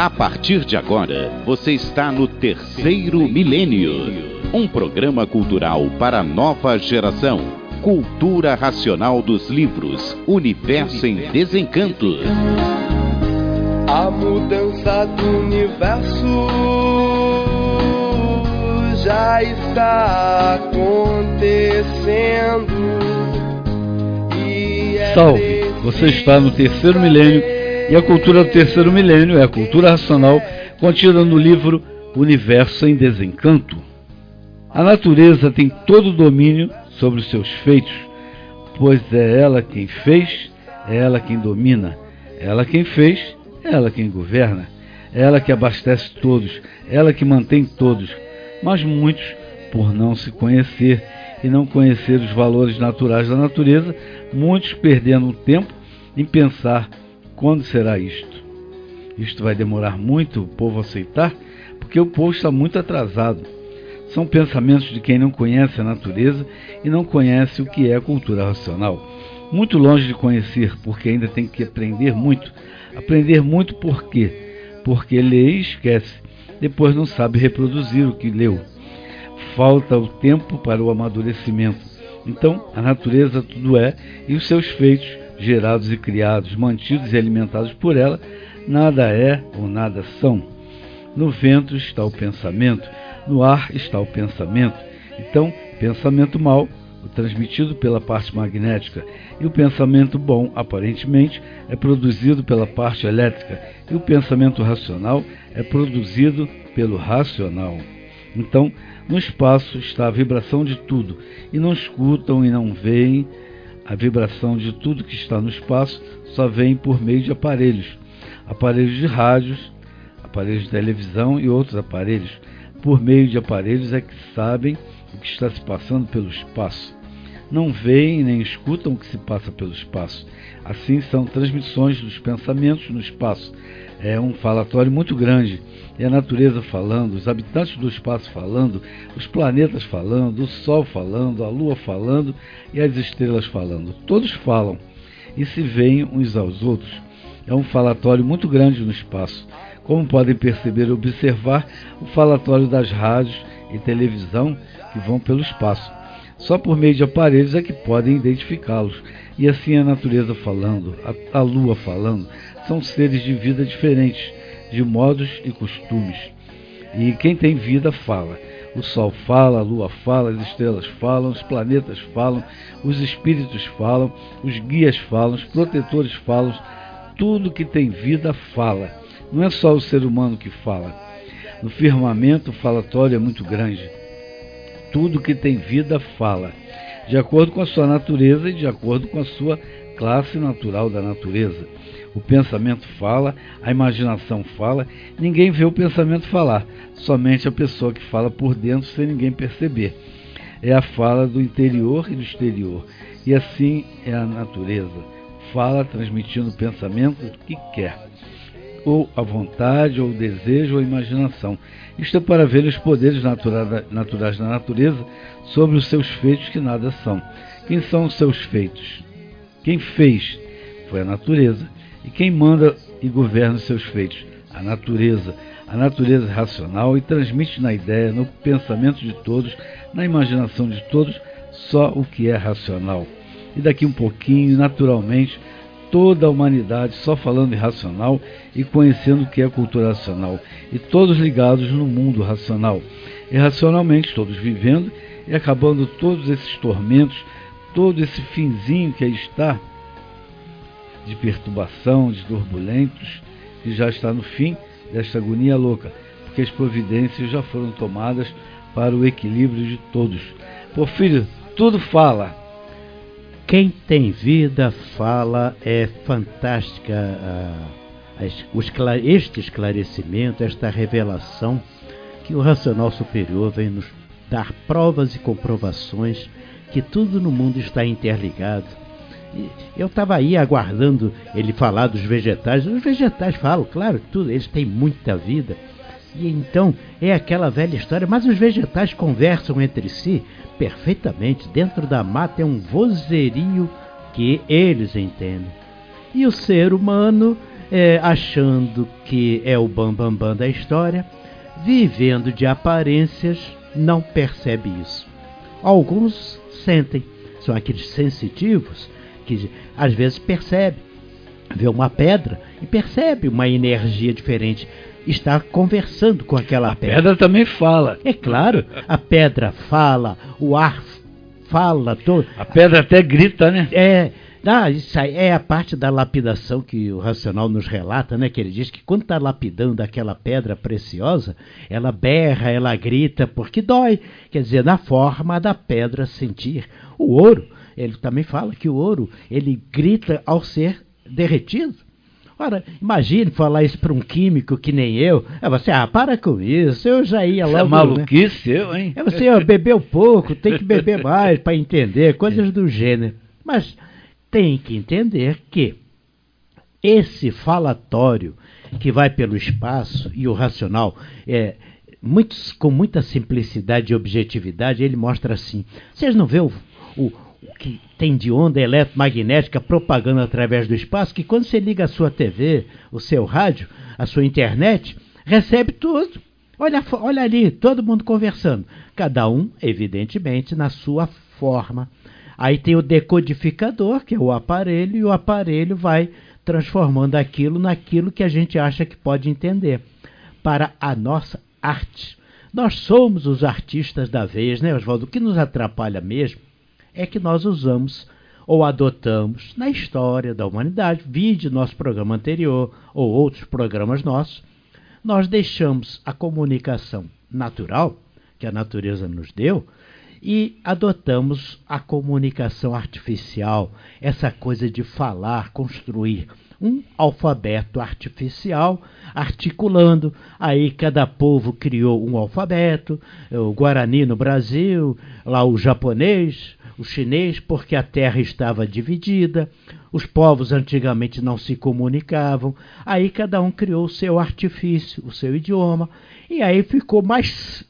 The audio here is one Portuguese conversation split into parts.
A partir de agora, você está no Terceiro Milênio, um programa cultural para a nova geração. Cultura racional dos livros, Universo em Desencanto. A mudança do universo já está acontecendo. Salve! Você está no Terceiro Milênio e a cultura do Terceiro Milênio é a cultura racional contida no livro Universo em Desencanto. A natureza tem todo o domínio sobre os seus feitos, pois é ela quem fez, é ela quem domina, é ela quem fez, é ela quem governa, é ela que abastece todos, é ela que mantém todos, mas muitos, por não se conhecer e não conhecer os valores naturais da natureza, muitos perdendo o tempo em pensar quando será isto. Isto vai demorar muito o povo aceitar, porque o povo está muito atrasado. São pensamentos de quem não conhece a natureza e não conhece o que é a cultura racional. Muito longe de conhecer, porque ainda tem que aprender muito. Aprender muito por quê? Porque lê e esquece, depois não sabe reproduzir o que leu. Falta o tempo para o amadurecimento. Então, a natureza tudo é, e os seus feitos, gerados e criados, mantidos e alimentados por ela, nada é ou nada são. No vento está o pensamento, no ar está o pensamento. Então, pensamento mau, o transmitido pela parte magnética, e o pensamento bom, aparentemente, é produzido pela parte elétrica, e o pensamento racional é produzido pelo racional. Então, no espaço está a vibração de tudo, e não escutam e não veem. A vibração de tudo que está no espaço só vem por meio de aparelhos de rádios, aparelhos de televisão e outros aparelhos. Por meio de aparelhos é que sabem o que está se passando pelo espaço. Não veem nem escutam o que se passa pelo espaço. Assim são transmissões dos pensamentos no espaço. É um falatório muito grande. É a natureza falando, os habitantes do espaço falando, os planetas falando, o Sol falando, a Lua falando e as estrelas falando. Todos falam e se veem uns aos outros. É um falatório muito grande no espaço. Como podem perceber e observar, o falatório das rádios e televisão que vão pelo espaço. Só por meio de aparelhos é que podem identificá-los. E assim a natureza falando, a Lua falando, são seres de vida diferentes, de modos e costumes. E quem tem vida fala. O Sol fala, a Lua fala, as estrelas falam, os planetas falam, os espíritos falam, os guias falam, os protetores falam. Tudo que tem vida fala. Não é só o ser humano que fala. No firmamento o falatório é muito grande. Tudo que tem vida fala, de acordo com a sua natureza e de acordo com a sua classe natural da natureza. O pensamento fala, a imaginação fala, ninguém vê o pensamento falar, somente a pessoa que fala por dentro sem ninguém perceber. É a fala do interior e do exterior, e assim é a natureza. Fala transmitindo o pensamento que quer, ou a vontade, ou o desejo, ou a imaginação. Isto é para ver os poderes naturais da natureza sobre os seus feitos que nada são. Quem são os seus feitos? Quem fez foi a natureza. E quem manda e governa os seus feitos? A natureza. A natureza é racional e transmite na ideia, no pensamento de todos, na imaginação de todos, só o que é racional. E daqui um pouquinho, naturalmente, toda a humanidade só falando em racional e conhecendo o que é cultura racional. E todos ligados no mundo racional. E racionalmente todos vivendo e acabando todos esses tormentos, todo esse finzinho que aí está, de perturbação, de turbulentos, que já está no fim desta agonia louca, porque as providências já foram tomadas para o equilíbrio de todos. Porfírio, tudo fala. Quem tem vida fala. É fantástica este esclarecimento, esta revelação que o racional superior vem nos dar provas e comprovações que tudo no mundo está interligado. Eu estava aí aguardando ele falar dos vegetais. Os vegetais falam, claro, tudo, eles têm muita vida. E então é aquela velha história, mas os vegetais conversam entre si perfeitamente. Dentro da mata é um vozerio que eles entendem. E o ser humano achando que é o bambambam da história, vivendo de aparências, não percebe isso. Alguns sentem, são aqueles sensitivos que às vezes percebem, vê uma pedra e percebe uma energia diferente, está conversando com aquela pedra. A pedra também fala. É claro, a pedra fala, o ar fala. A pedra até grita, né? Isso aí é a parte da lapidação que o Racional nos relata, né? Que ele diz que quando está lapidando aquela pedra preciosa, ela berra, ela grita, porque dói. Quer dizer, na forma da pedra sentir. O ouro, ele também fala que o ouro, ele grita ao ser derretido. Ora, imagine falar isso para um químico que nem eu. Você, para com isso, eu já ia logo... Isso é maluquice, né? Eu, hein? Você bebeu pouco, tem que beber mais para entender, coisas do gênero. Mas tem que entender que esse falatório que vai pelo espaço e o Racional, com muita simplicidade e objetividade, ele mostra assim. Vocês não vê o que tem de onda eletromagnética propagando através do espaço, que quando você liga a sua TV, o seu rádio, a sua internet, recebe tudo. Olha ali, todo mundo conversando. Cada um, evidentemente, na sua forma. Aí tem o decodificador, que é o aparelho, e o aparelho vai transformando aquilo naquilo que a gente acha que pode entender. Para a nossa arte. Nós somos os artistas da vez, né, Oswaldo? O que nos atrapalha mesmo é que nós usamos ou adotamos na história da humanidade, vide nosso programa anterior ou outros programas nossos, nós deixamos a comunicação natural, que a natureza nos deu, e adotamos a comunicação artificial, essa coisa de falar, construir um alfabeto artificial, articulando. Aí cada povo criou um alfabeto, o Guarani no Brasil, lá o japonês, o chinês, porque a terra estava dividida, os povos antigamente não se comunicavam, aí cada um criou o seu artifício, o seu idioma, e aí ficou mais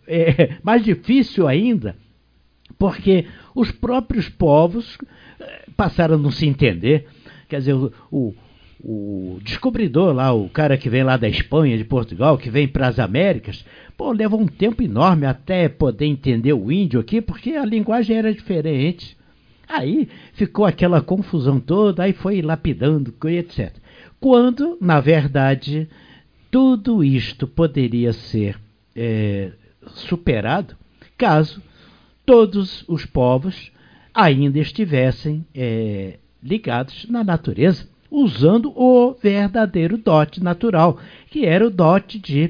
difícil ainda, porque os próprios povos passaram a não se entender. Quer dizer, o descobridor lá, o cara que vem lá da Espanha, de Portugal, que vem para as Américas, leva um tempo enorme até poder entender o índio aqui, porque a linguagem era diferente. Aí ficou aquela confusão toda, aí foi lapidando, etc. Quando, na verdade, tudo isto poderia ser superado caso todos os povos ainda estivessem ligados na natureza, usando o verdadeiro dote natural, que era o dote de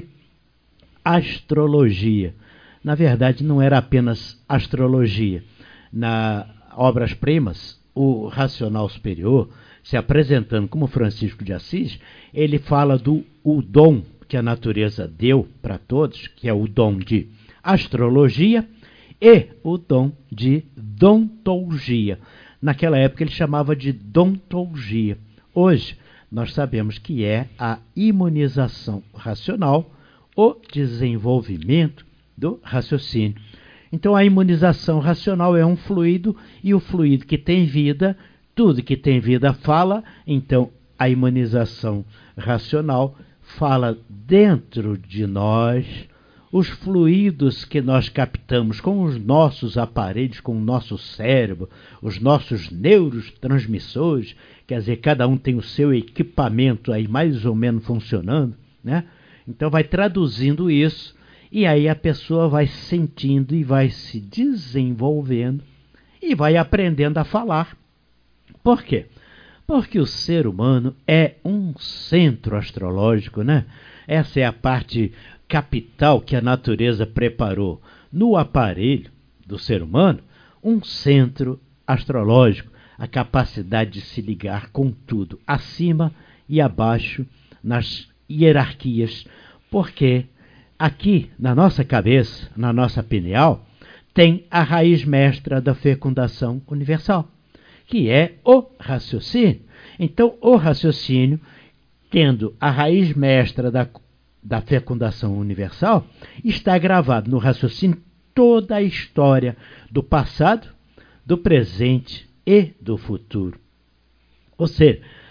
astrologia. Na verdade, não era apenas astrologia. Na Obras-Primas, o Racional Superior, se apresentando como Francisco de Assis, ele fala do dom que a natureza deu para todos, que é o dom de astrologia e o dom de dontologia. Naquela época ele chamava de dontologia. Hoje nós sabemos que é a imunização racional, o desenvolvimento do raciocínio. Então a imunização racional é um fluido, e o fluido que tem vida, tudo que tem vida fala. Então a imunização racional fala dentro de nós. Os fluidos que nós captamos com os nossos aparelhos, com o nosso cérebro, os nossos neurotransmissores, quer dizer, cada um tem o seu equipamento aí mais ou menos funcionando, né? Então vai traduzindo isso, e aí a pessoa vai sentindo e vai se desenvolvendo e vai aprendendo a falar. Por quê? Porque o ser humano é um centro astrológico, né? Essa é a parte capital que a natureza preparou no aparelho do ser humano, um centro astrológico, a capacidade de se ligar com tudo, acima e abaixo, nas hierarquias, porque aqui na nossa cabeça, na nossa pineal, tem a raiz mestra da fecundação universal, que é o raciocínio. Então, o raciocínio, tendo a raiz mestra da fecundação universal, está gravado no raciocínio toda a história do passado, do presente e do futuro. Ou seja,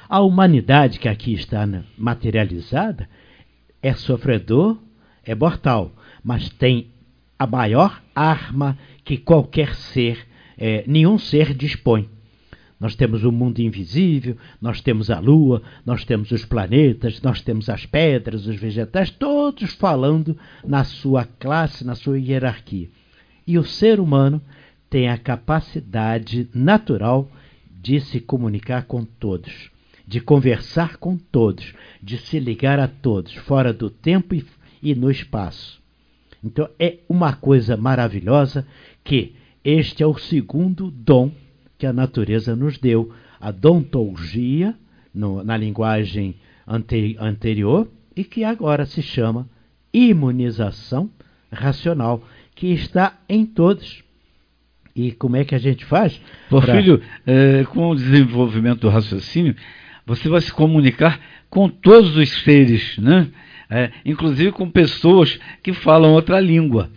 A humanidade que aqui está materializada é sofredor, é mortal, mas tem a maior arma que qualquer ser, nenhum ser dispõe. Nós temos o mundo invisível, nós temos a lua, nós temos os planetas, nós temos as pedras, os vegetais, todos falando na sua classe, na sua hierarquia. E o ser humano tem a capacidade natural de se comunicar com todos, de conversar com todos, de se ligar a todos, fora do tempo e no espaço. Então é uma coisa maravilhosa que este é o segundo dom que a natureza nos deu, a dontologia, na linguagem anterior, e que agora se chama imunização racional, que está em todos. E como é que a gente faz? Filho, com o desenvolvimento do raciocínio, você vai se comunicar com todos os seres, né? Inclusive com pessoas que falam outra língua.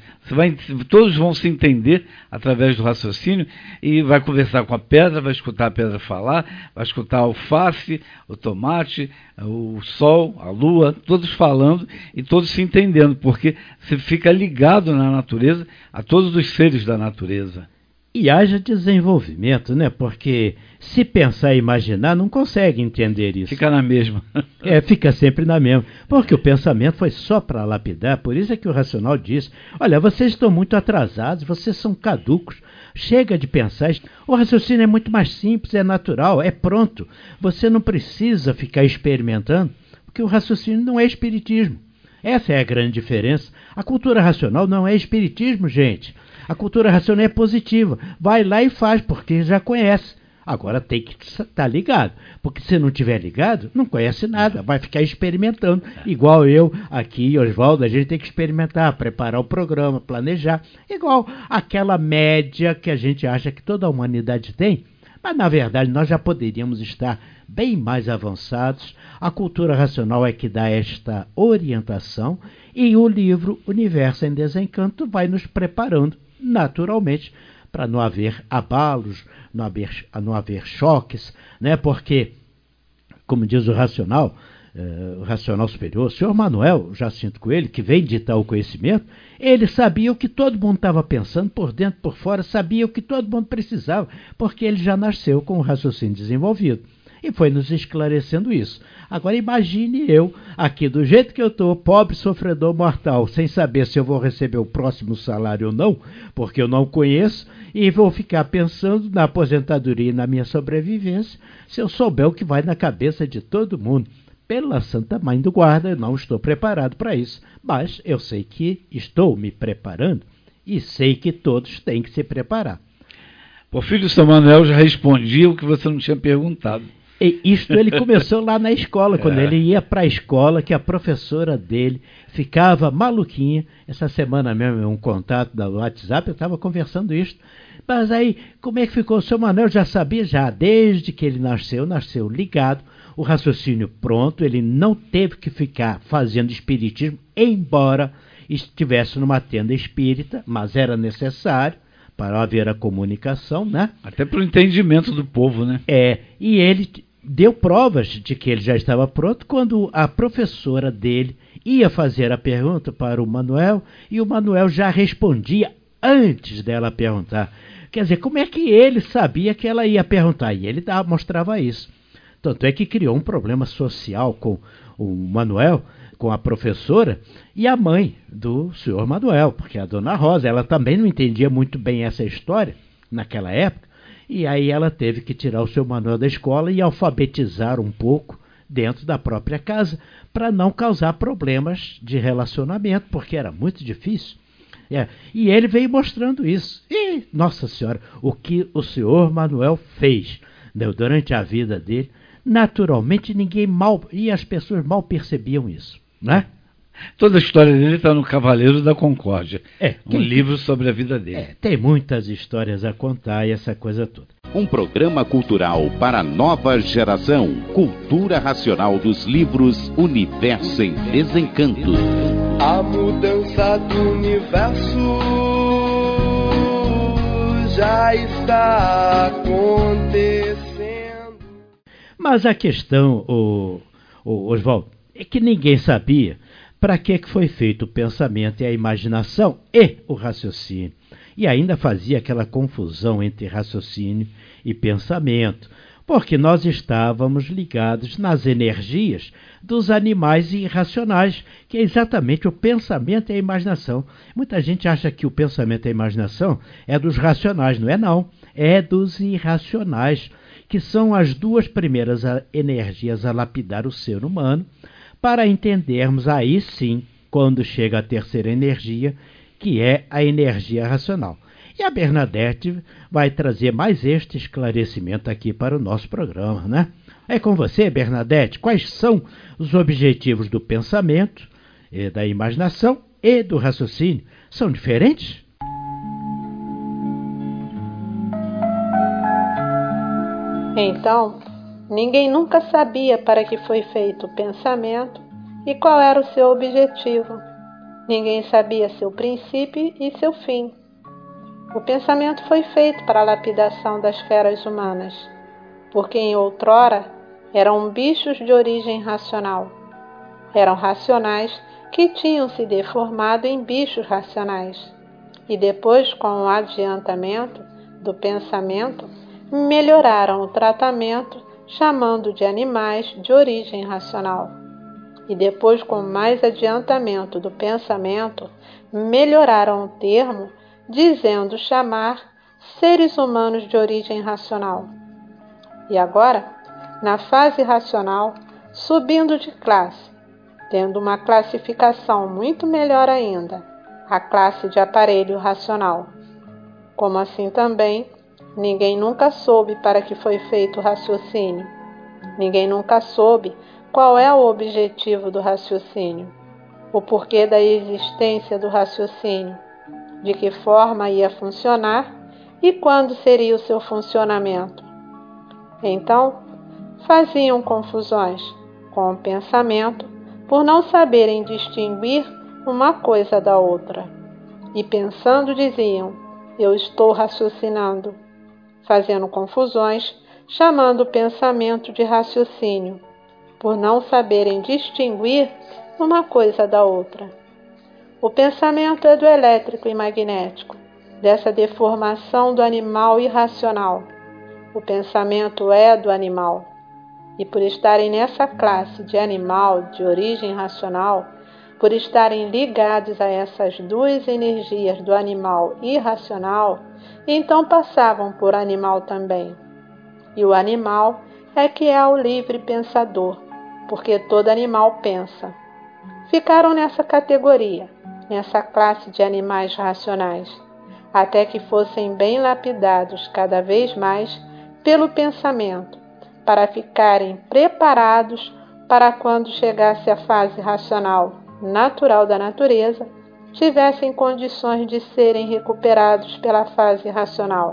Todos vão se entender através do raciocínio e vai conversar com a pedra, vai escutar a pedra falar, vai escutar a alface, o tomate, o sol, a lua, todos falando e todos se entendendo, porque você fica ligado na natureza, a todos os seres da natureza. E haja desenvolvimento, né? Porque se pensar e imaginar, não consegue entender isso. Fica na mesma. Fica sempre na mesma. Porque o pensamento foi só para lapidar. Por isso é que o racional diz: olha, vocês estão muito atrasados, vocês são caducos. Chega de pensar. O raciocínio é muito mais simples, é natural, é pronto. Você não precisa ficar experimentando, porque o raciocínio não é espiritismo. Essa é a grande diferença. A cultura racional não é espiritismo, gente. A cultura racional é positiva. Vai lá e faz, porque já conhece. Agora tem que estar ligado. Porque se não estiver ligado, não conhece nada. Vai ficar experimentando. Igual eu aqui, Oswaldo, a gente tem que experimentar, preparar o programa, planejar. Igual aquela média que a gente acha que toda a humanidade tem. Mas, na verdade, nós já poderíamos estar bem mais avançados. A cultura racional é que dá esta orientação. E o livro Universo em Desencanto vai nos preparando naturalmente, para não haver abalos, não haver choques, né? Porque, como diz o racional superior, o senhor Manuel Jacinto Coelho, que vem ditar o conhecimento, ele sabia o que todo mundo estava pensando, por dentro, por fora, sabia o que todo mundo precisava, porque ele já nasceu com o raciocínio desenvolvido. E foi nos esclarecendo isso. Agora imagine eu, aqui do jeito que eu estou, pobre sofredor mortal, sem saber se eu vou receber o próximo salário ou não, porque eu não conheço, e vou ficar pensando na aposentadoria e na minha sobrevivência, se eu souber o que vai na cabeça de todo mundo. Pela Santa Mãe do Guarda, eu não estou preparado para isso, mas eu sei que estou me preparando e sei que todos têm que se preparar. Porfírio São Manuel já respondia o que você não tinha perguntado. E isto ele começou lá na escola, quando ele ia para a escola, que a professora dele ficava maluquinha. Essa semana mesmo, um contato da WhatsApp, eu estava conversando isso. Mas aí, como é que ficou? O seu Manuel já sabia, já desde que ele nasceu ligado, o raciocínio pronto, ele não teve que ficar fazendo espiritismo, embora estivesse numa tenda espírita, mas era necessário para haver a comunicação, né? Até para o entendimento do povo, né? E ele deu provas de que ele já estava pronto quando a professora dele ia fazer a pergunta para o Manuel e o Manuel já respondia antes dela perguntar. Quer dizer, como é que ele sabia que ela ia perguntar? E ele mostrava isso. Tanto é que criou um problema social com o Manuel, com a professora e a mãe do senhor Manuel, porque a dona Rosa, ela também não entendia muito bem essa história naquela época. E aí ela teve que tirar o seu Manuel da escola e alfabetizar um pouco dentro da própria casa, para não causar problemas de relacionamento, porque era muito difícil. E ele veio mostrando isso. E, Nossa Senhora, o que o senhor Manuel fez, né, durante a vida dele, naturalmente e as pessoas mal percebiam isso, né? Toda a história dele está no Cavaleiro da Concórdia. Livro sobre a vida dele. Tem muitas histórias a contar e essa coisa toda. Um programa cultural para a nova geração. Cultura racional dos livros Universo em Desencanto. A mudança do universo já está acontecendo. Mas a questão, Oswaldo, é que ninguém sabia para que foi feito o pensamento e a imaginação e o raciocínio. E ainda fazia aquela confusão entre raciocínio e pensamento, porque nós estávamos ligados nas energias dos animais irracionais, que é exatamente o pensamento e a imaginação. Muita gente acha que o pensamento e a imaginação é dos racionais, não é não, é dos irracionais, que são as duas primeiras energias a lapidar o ser humano, para entendermos aí sim, quando chega a terceira energia, que é a energia racional. E a Bernadette vai trazer mais este esclarecimento aqui para o nosso programa, né? É com você, Bernadette. Quais são os objetivos do pensamento, da imaginação e do raciocínio? São diferentes? Então, ninguém nunca sabia para que foi feito o pensamento e qual era o seu objetivo. Ninguém sabia seu princípio e seu fim. O pensamento foi feito para a lapidação das feras humanas, porque em outrora eram bichos de origem racional. Eram racionais que tinham se deformado em bichos racionais. E depois, com o adiantamento do pensamento, melhoraram o tratamento, chamando de animais de origem racional. E depois, com mais adiantamento do pensamento, melhoraram o termo, dizendo chamar seres humanos de origem racional. E agora, na fase racional, subindo de classe, tendo uma classificação muito melhor ainda, a classe de aparelho racional. Como assim também, ninguém nunca soube para que foi feito o raciocínio. Ninguém nunca soube qual é o objetivo do raciocínio, o porquê da existência do raciocínio, de que forma ia funcionar e quando seria o seu funcionamento. Então, faziam confusões com o pensamento por não saberem distinguir uma coisa da outra. E pensando diziam, eu estou raciocinando, fazendo confusões, chamando o pensamento de raciocínio, por não saberem distinguir uma coisa da outra. O pensamento é do elétrico e magnético, dessa deformação do animal irracional. O pensamento é do animal. E por estarem nessa classe de animal de origem racional, por estarem ligados a essas duas energias do animal irracional, então passavam por animal também. E o animal é que é o livre pensador, porque todo animal pensa. Ficaram nessa categoria, nessa classe de animais racionais, até que fossem bem lapidados cada vez mais pelo pensamento, para ficarem preparados para quando chegasse a fase racional, natural da natureza, tivessem condições de serem recuperados pela fase racional,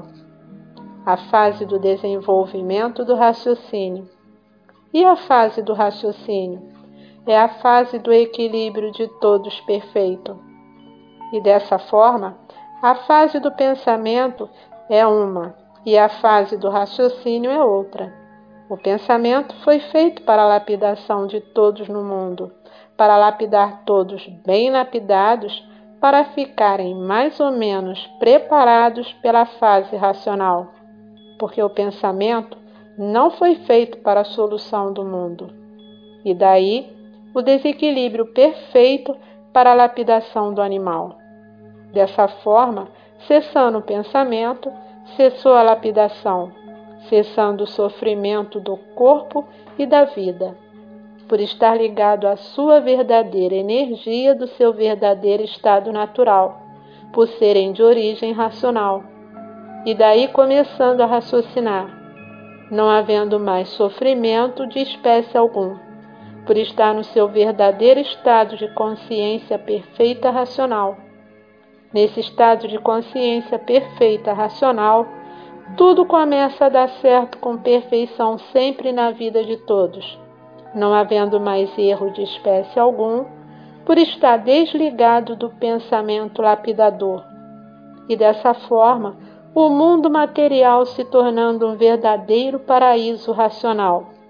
a fase do desenvolvimento do raciocínio. E a fase do raciocínio é a fase do equilíbrio de todos perfeito. E dessa forma, a fase do pensamento é uma e a fase do raciocínio é outra. O pensamento foi feito para a lapidação de todos no mundo, para lapidar todos bem lapidados, para ficarem mais ou menos preparados pela fase racional, porque o pensamento não foi feito para a solução do mundo. E daí o desequilíbrio perfeito para a lapidação do animal. Dessa forma, cessando o pensamento, cessou a lapidação, cessando o sofrimento do corpo e da vida, por estar ligado à sua verdadeira energia do seu verdadeiro estado natural, por serem de origem racional. E daí começando a raciocinar, não havendo mais sofrimento de espécie algum, por estar no seu verdadeiro estado de consciência perfeita racional. Nesse estado de consciência perfeita racional, tudo começa a dar certo com perfeição sempre na vida de todos, não havendo mais erro de espécie algum, por estar desligado do pensamento lapidador. E dessa forma, o mundo material se tornando um verdadeiro paraíso racional,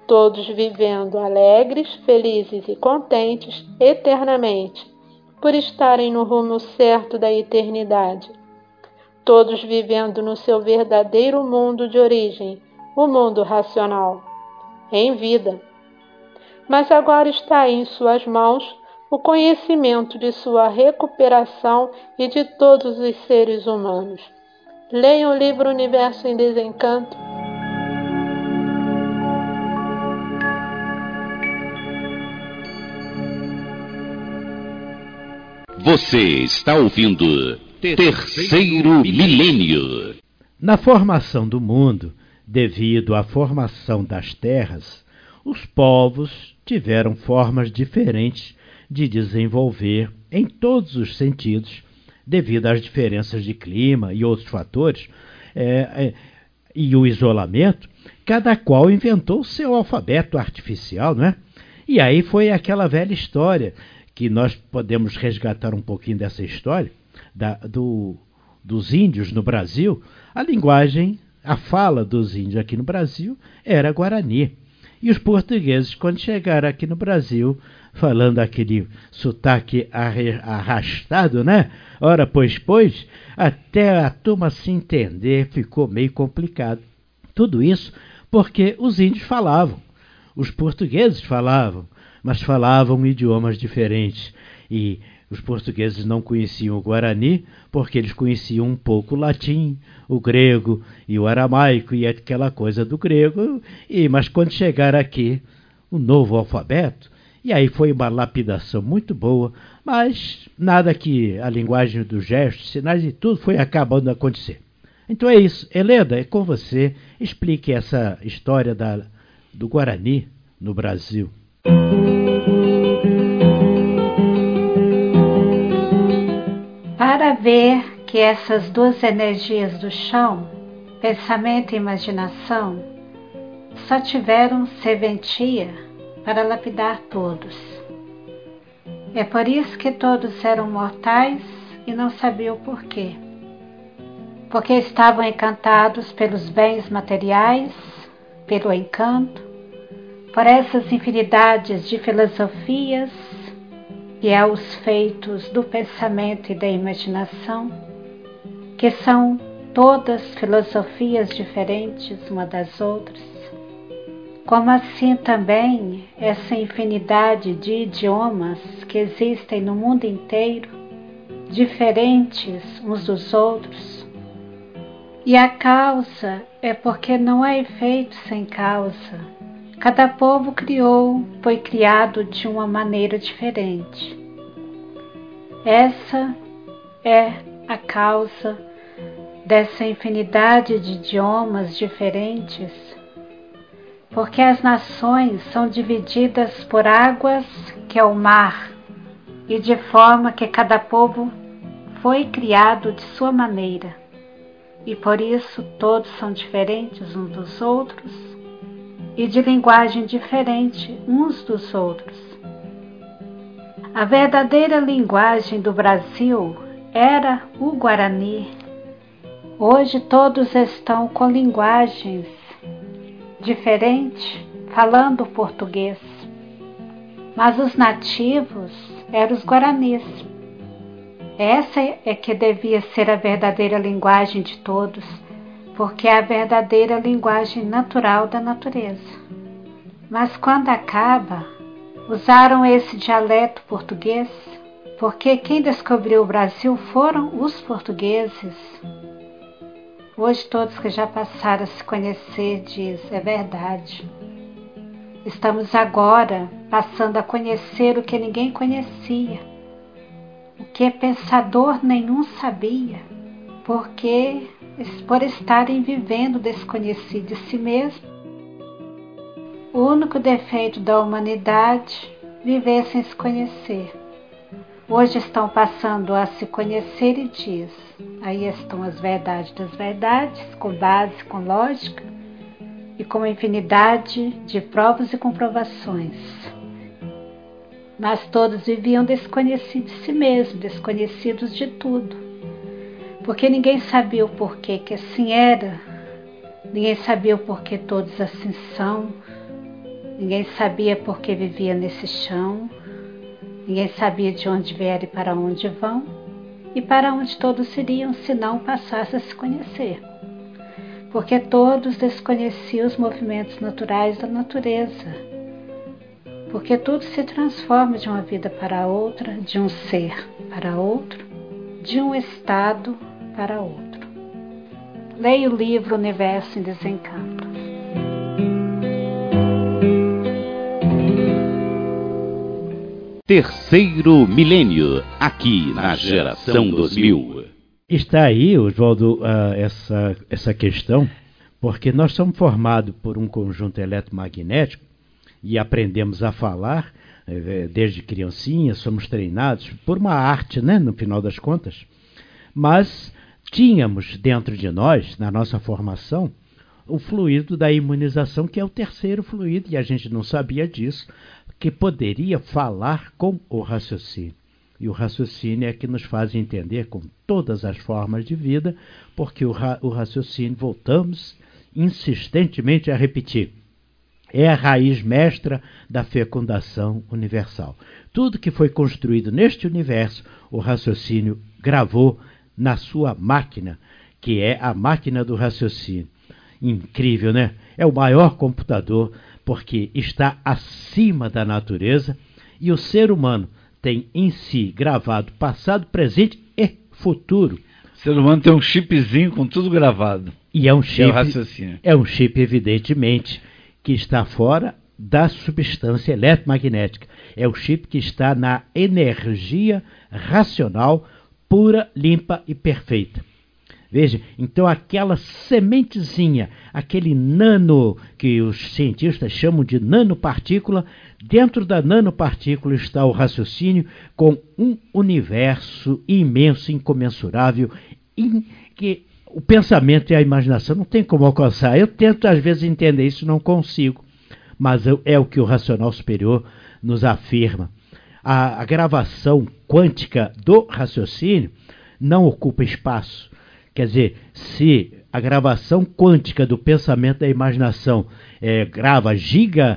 todos vivendo alegres, felizes e contentes eternamente, por estarem no rumo certo da eternidade. Todos vivendo no seu verdadeiro mundo de origem, o mundo racional, em vida. Mas agora está em suas mãos o conhecimento de sua recuperação e de todos os seres humanos. Leia o livro Universo em Desencanto. Você está ouvindo Terceiro Milênio. Na formação do mundo, devido à formação das terras, os povos tiveram formas diferentes de desenvolver em todos os sentidos, devido às diferenças de clima e outros fatores, e o isolamento. Cada qual inventou o seu alfabeto artificial, não é? E aí foi aquela velha história, que nós podemos resgatar um pouquinho dessa história, dos índios no Brasil. A linguagem, a fala dos índios aqui no Brasil era Guarani. E os portugueses, quando chegaram aqui no Brasil, falando aquele sotaque arrastado, né? Ora, pois, até a turma se entender ficou meio complicado. Tudo isso porque os índios falavam, os portugueses falavam, mas falavam idiomas diferentes. E os portugueses não conheciam o Guarani porque eles conheciam um pouco o latim, o grego e o aramaico e aquela coisa do grego. Mas quando chegaram aqui, o novo alfabeto, e aí foi uma lapidação muito boa, mas nada que a linguagem dos gestos, sinais e tudo foi acabando de acontecer. Então é isso. Helena, é com você. Explique essa história do Guarani no Brasil. Para ver que essas duas energias do chão, pensamento e imaginação, só tiveram serventia para lapidar todos. É por isso que todos eram mortais e não sabiam o porquê. Porque estavam encantados pelos bens materiais, pelo encanto, por essas infinidades de filosofias e aos feitos do pensamento e da imaginação, que são todas filosofias diferentes uma das outras, como assim também essa infinidade de idiomas que existem no mundo inteiro, diferentes uns dos outros. E a causa é porque não há efeito sem causa. Cada povo foi criado de uma maneira diferente. Essa é a causa dessa infinidade de idiomas diferentes, porque as nações são divididas por águas, que é o mar, e de forma que cada povo foi criado de sua maneira, e por isso todos são diferentes uns dos outros, e de linguagem diferente uns dos outros. A verdadeira linguagem do Brasil era o Guarani. Hoje todos estão com linguagens diferentes, falando português. Mas os nativos eram os Guaranis. Essa é que devia ser a verdadeira linguagem de todos, porque é a verdadeira linguagem natural da natureza. Mas quando acaba, usaram esse dialeto português, porque quem descobriu o Brasil foram os portugueses. Hoje todos que já passaram a se conhecer diz, é verdade. Estamos agora passando a conhecer o que ninguém conhecia, o que pensador nenhum sabia, porque por estarem vivendo desconhecido de si mesmo. O único defeito da humanidade, viver sem se conhecer. Hoje estão passando a se conhecer e diz, aí estão as verdades das verdades, com base, com lógica e com uma infinidade de provas e comprovações. Mas todos viviam desconhecidos de si mesmos, desconhecidos de tudo. Porque ninguém sabia o porquê que assim era, ninguém sabia o porquê todos assim são, Ninguém sabia por que vivia nesse chão. Ninguém sabia de onde vieram e para onde vão, e para onde todos iriam se não passasse a se conhecer. Porque todos desconheciam os movimentos naturais da natureza. Porque tudo se transforma de uma vida para outra, de um ser para outro, de um estado para outro. Leia o livro Universo em Desencanto. Terceiro milênio, aqui na Geração 2000. Está aí, Oswaldo, essa questão, porque nós somos formados por um conjunto eletromagnético e aprendemos a falar desde criancinha, somos treinados por uma arte, né, no final das contas. Mas tínhamos dentro de nós, na nossa formação, o fluido da imunização, que é o terceiro fluido, e a gente não sabia disso, que poderia falar com o raciocínio. E o raciocínio é que nos faz entender com todas as formas de vida, porque o raciocínio, voltamos insistentemente a repetir, é a raiz mestra da fecundação universal. Tudo que foi construído neste universo, o raciocínio gravou na sua máquina, que é a máquina do raciocínio. Incrível, né? É o maior computador, porque está acima da natureza, e o ser humano tem em si gravado passado, presente e futuro. O ser humano tem um chipzinho com tudo gravado. E é um chip, raciocínio. É um chip, evidentemente, que está fora da substância eletromagnética. É o chip que está na energia racional, pura, limpa e perfeita. Veja, então aquela sementezinha, aquele nano, que os cientistas chamam de nanopartícula, dentro da nanopartícula está o raciocínio com um universo imenso, incomensurável, que o pensamento e a imaginação não tem como alcançar. Eu tento às vezes entender isso, não consigo, mas é o que o racional superior nos afirma. A gravação quântica do raciocínio não ocupa espaço. Quer dizer, se a gravação quântica do pensamento da imaginação grava giga,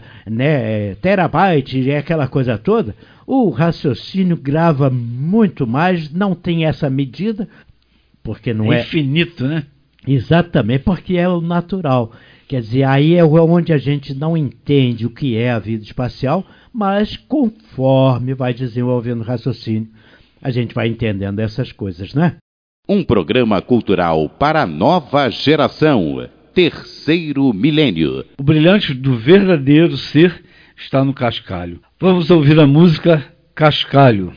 terabyte, aquela coisa toda, o raciocínio grava muito mais, não tem essa medida, porque não é infinito, né? Exatamente, porque é o natural. Quer dizer, aí é onde a gente não entende o que é a vida espacial, mas conforme vai desenvolvendo o raciocínio, a gente vai entendendo essas coisas, né? Um programa cultural para a nova geração. Terceiro milênio. O brilhante do verdadeiro ser está no cascalho. Vamos ouvir a música Cascalho.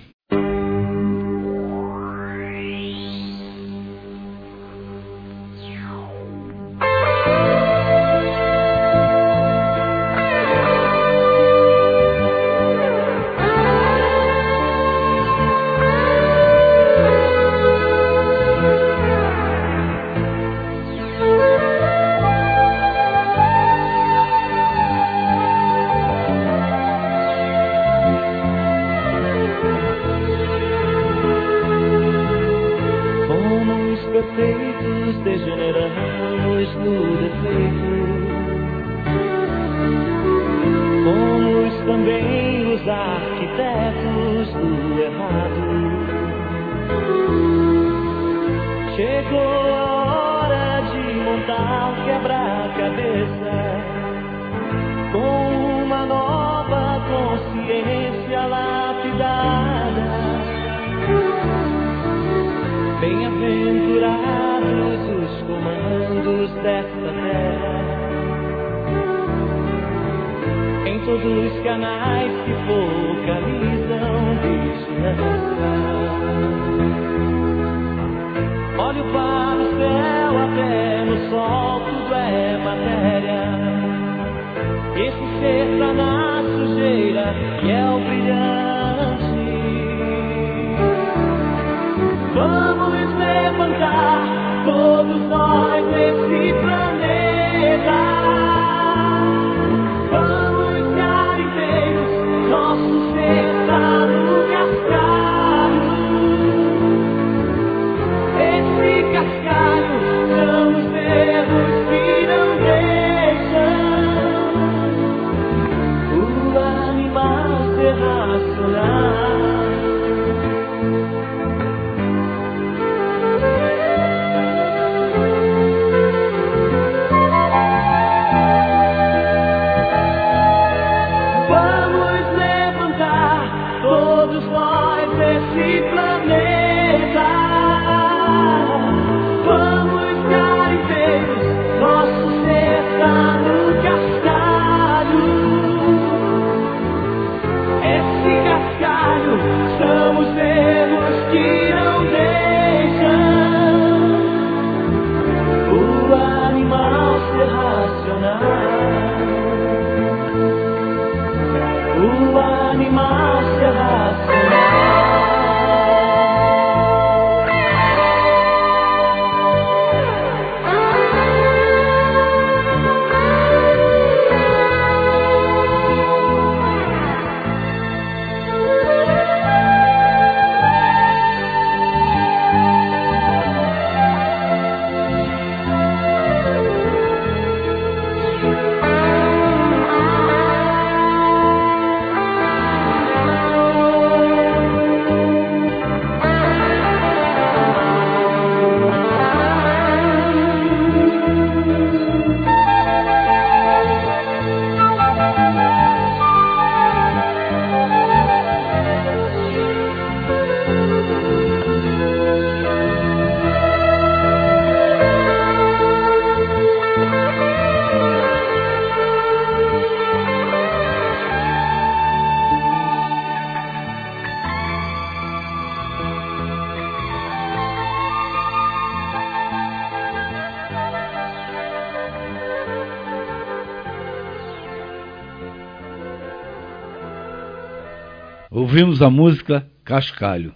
Ouvimos a música Cascalho.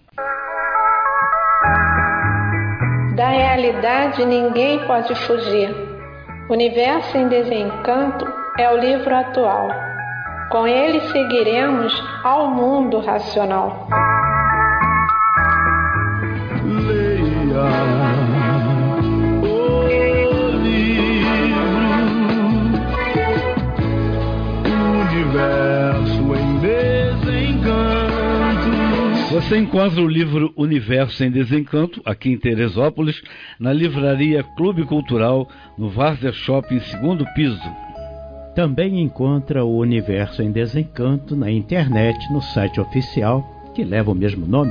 Da realidade ninguém pode fugir. Universo em Desencanto é o livro atual. Com ele seguiremos ao mundo racional. Leia o livro Universo em Desencanto. Você encontra o livro Universo em Desencanto, aqui em Teresópolis, na livraria Clube Cultural, no Várzea Shopping, segundo piso. Também encontra o Universo em Desencanto na internet, no site oficial, que leva o mesmo nome,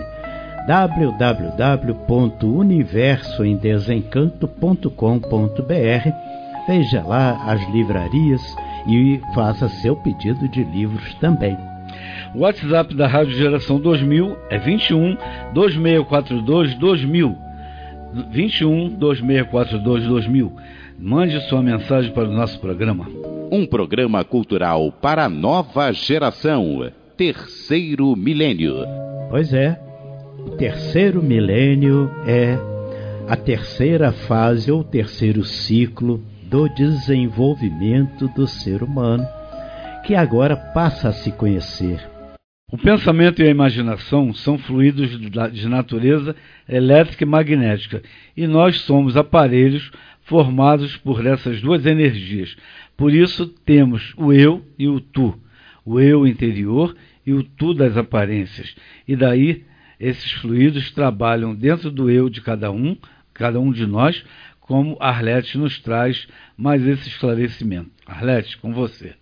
www.universoemdesencanto.com.br. Veja lá as livrarias e faça seu pedido de livros também. O WhatsApp da Rádio Geração 2000 é 21 2642 2000. 21 2642 2000. Mande sua mensagem para o nosso programa. Um programa cultural para a nova geração. Terceiro milênio. Pois é, o terceiro milênio é a terceira fase ou terceiro ciclo do desenvolvimento do ser humano, que agora passa a se conhecer. O pensamento e a imaginação são fluidos de natureza elétrica e magnética, e nós somos aparelhos formados por essas duas energias. Por isso temos o eu e o tu, o eu interior e o tu das aparências. E daí esses fluidos trabalham dentro do eu de cada um de nós, como Arlete nos traz mais esse esclarecimento. Arlete, com você.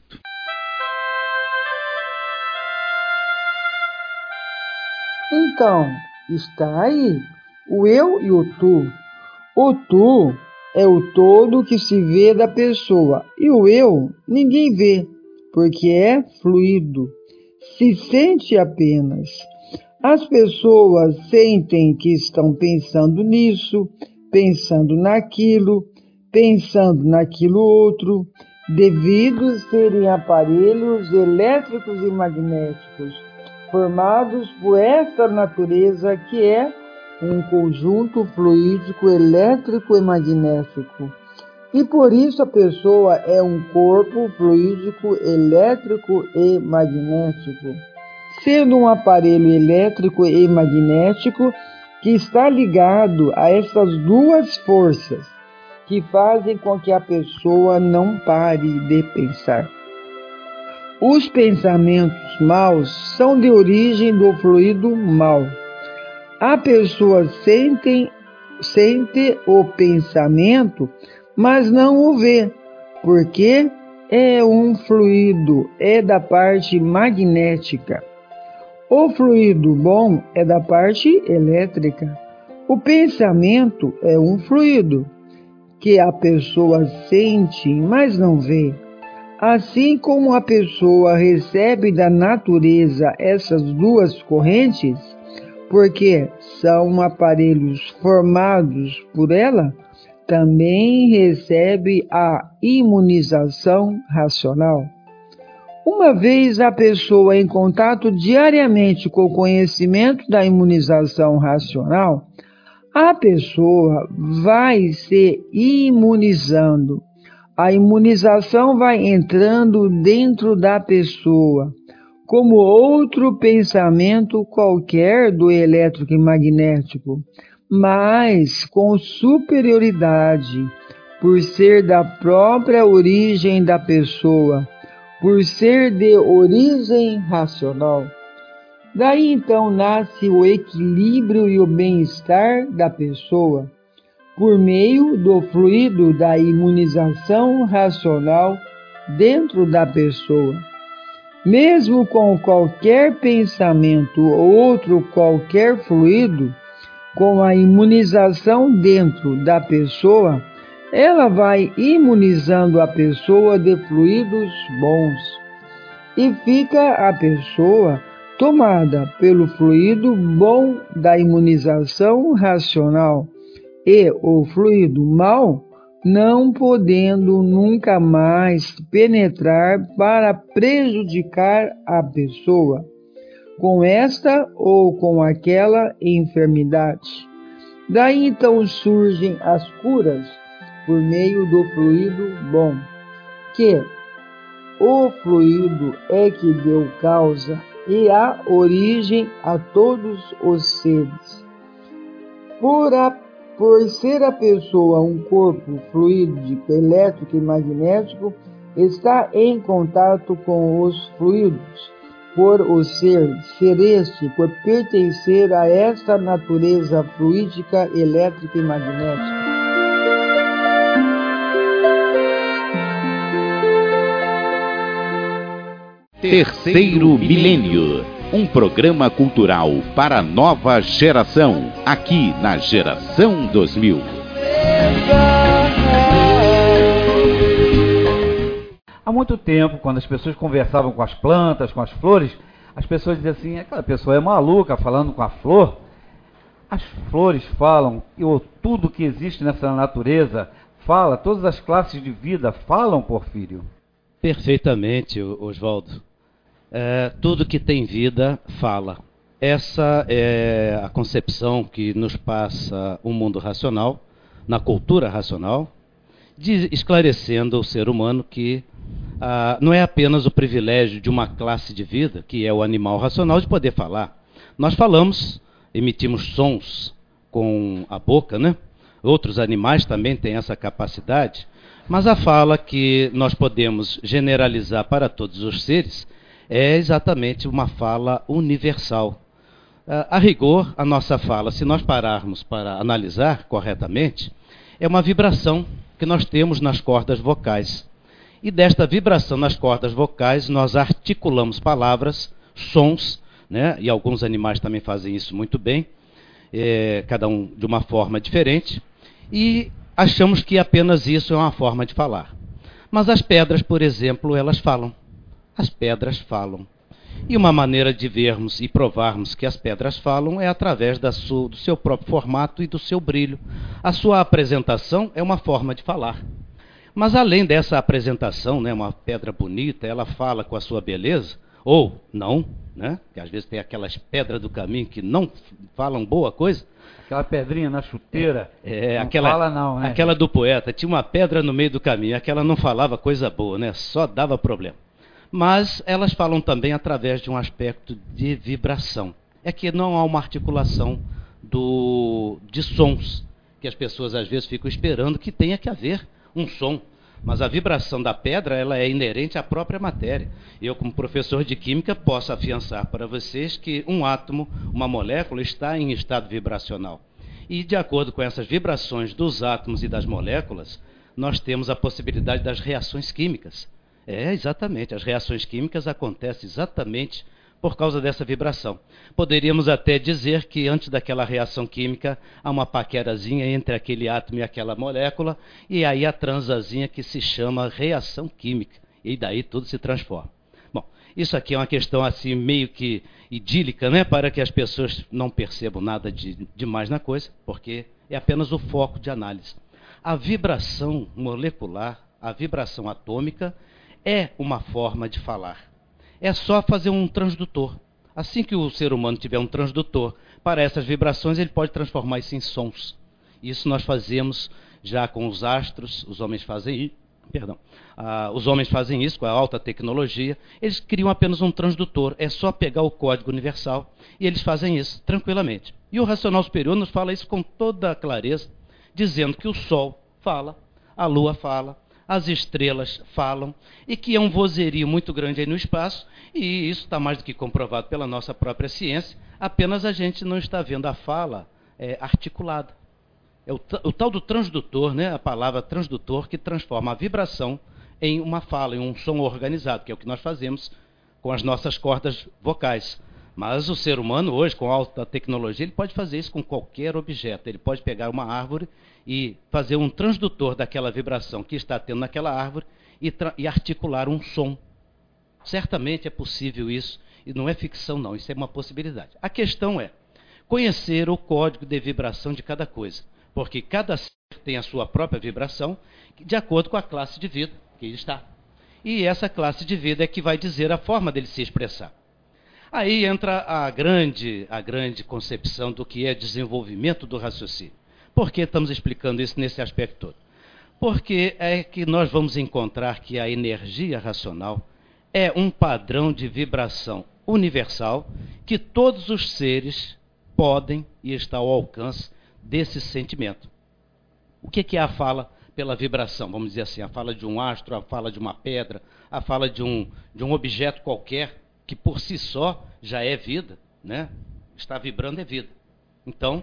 Então, está aí o eu e o tu. O tu é o todo que se vê da pessoa, e o eu ninguém vê, porque é fluido, se sente apenas. As pessoas sentem que estão pensando nisso, pensando naquilo outro, devido a serem aparelhos elétricos e magnéticos, formados por essa natureza que é um conjunto fluídico, elétrico e magnético. E por isso a pessoa é um corpo fluídico, elétrico e magnético, sendo um aparelho elétrico e magnético que está ligado a essas duas forças que fazem com que a pessoa não pare de pensar. Os pensamentos maus são de origem do fluido mau. A pessoa sente o pensamento, mas não o vê, porque é um fluido, é da parte magnética. O fluido bom é da parte elétrica. O pensamento é um fluido que a pessoa sente, mas não vê. Assim como a pessoa recebe da natureza essas duas correntes, porque são aparelhos formados por ela, também recebe a imunização racional. Uma vez a pessoa em contato diariamente com o conhecimento da imunização racional, a pessoa vai se imunizando. A imunização vai entrando dentro da pessoa, como outro pensamento qualquer do elétrico e magnético, mas com superioridade, por ser da própria origem da pessoa, por ser de origem racional. Daí então nasce o equilíbrio e o bem-estar da pessoa, por meio do fluido da imunização racional dentro da pessoa. Mesmo com qualquer pensamento ou outro qualquer fluido, com a imunização dentro da pessoa, ela vai imunizando a pessoa de fluidos bons. E fica a pessoa tomada pelo fluido bom da imunização racional, e o fluido mau não podendo nunca mais penetrar para prejudicar a pessoa com esta ou com aquela enfermidade. Daí então surgem as curas por meio do fluido bom, que o fluido é que deu causa e a origem a todos os seres. Por ser a pessoa um corpo fluídico, elétrico e magnético, está em contato com os fluidos, por o ser este, por pertencer a esta natureza fluídica, elétrica e magnética. Terceiro Milênio, um programa cultural para a nova geração, aqui na Geração 2000. Há muito tempo, quando as pessoas conversavam com as plantas, com as flores, as pessoas diziam assim, aquela pessoa é maluca falando com a flor. As flores falam, ou tudo que existe nessa natureza fala, todas as classes de vida falam, Porfírio. Perfeitamente, Oswaldo. Tudo que tem vida fala. Essa é a concepção que nos passa o mundo racional, na cultura racional, esclarecendo ao ser humano que não é apenas o privilégio de uma classe de vida, que é o animal racional, de poder falar. Nós falamos, emitimos sons com a boca, né? Outros animais também têm essa capacidade, mas a fala que nós podemos generalizar para todos os seres é exatamente uma fala universal. A rigor, a nossa fala, se nós pararmos para analisar corretamente, é uma vibração que nós temos nas cordas vocais. E desta vibração nas cordas vocais, nós articulamos palavras, sons, né? E alguns animais também fazem isso muito bem, cada um de uma forma diferente, e achamos que apenas isso é uma forma de falar. Mas as pedras, por exemplo, elas falam. As pedras falam. E uma maneira de vermos e provarmos que as pedras falam é através do seu próprio formato e do seu brilho. A sua apresentação é uma forma de falar. Mas além dessa apresentação, né, uma pedra bonita, ela fala com a sua beleza, ou não, né? Que às vezes tem aquelas pedras do caminho que não falam boa coisa. Aquela pedrinha na chuteira, não aquela, fala não, né? Aquela do poeta, tinha uma pedra no meio do caminho, aquela não falava coisa boa, né? Só dava problema. Mas elas falam também através de um aspecto de vibração. É que não há uma articulação de sons, que as pessoas às vezes ficam esperando que tenha que haver um som. mas a vibração da pedra ela é inerente à própria matéria. Eu, como professor de química, posso afiançar para vocês que um átomo, uma molécula, está em estado vibracional. E, de acordo com essas vibrações dos átomos e das moléculas, nós temos a possibilidade das reações químicas. Exatamente, as reações químicas acontecem exatamente por causa dessa vibração. Poderíamos até dizer que antes daquela reação química há uma paquerazinha entre aquele átomo e aquela molécula, e aí a transazinha que se chama reação química, e daí tudo se transforma. Bom, isso aqui é uma questão assim meio que idílica, né, para que as pessoas não percebam nada de demais na coisa, porque é apenas o foco de análise. A vibração molecular, a vibração atômica, é uma forma de falar. É só fazer um transdutor. Assim que o ser humano tiver um transdutor para essas vibrações, ele pode transformar isso em sons. Isso nós fazemos já com os astros, os homens fazem isso com a alta tecnologia. Eles criam apenas um transdutor, é só pegar o código universal e eles fazem isso tranquilamente. E o racional superior nos fala isso com toda a clareza, dizendo que o Sol fala, a Lua fala, as estrelas falam, e que é um vozerio muito grande aí no espaço, e isso está mais do que comprovado pela nossa própria ciência, apenas a gente não está vendo a fala articulada. É o tal do transdutor, né, a palavra transdutor, que transforma a vibração em uma fala, em um som organizado, que é o que nós fazemos com as nossas cordas vocais. Mas o ser humano hoje, com alta tecnologia, ele pode fazer isso com qualquer objeto. Ele pode pegar uma árvore e fazer um transdutor daquela vibração que está tendo naquela árvore e articular um som. Certamente é possível isso, e não é ficção não, isso é uma possibilidade. A questão é conhecer o código de vibração de cada coisa, porque cada ser tem a sua própria vibração, de acordo com a classe de vida que ele está. E essa classe de vida é que vai dizer a forma dele se expressar. Aí entra a grande concepção do que é desenvolvimento do raciocínio. Por que estamos explicando isso nesse aspecto todo? Porque é que nós vamos encontrar que a energia racional é um padrão de vibração universal que todos os seres podem e está ao alcance desse sentimento. O que é a fala pela vibração? Vamos dizer assim, a fala de um astro, a fala de uma pedra, a fala de um objeto qualquer, que por si só já é vida, né? Está vibrando é vida. Então,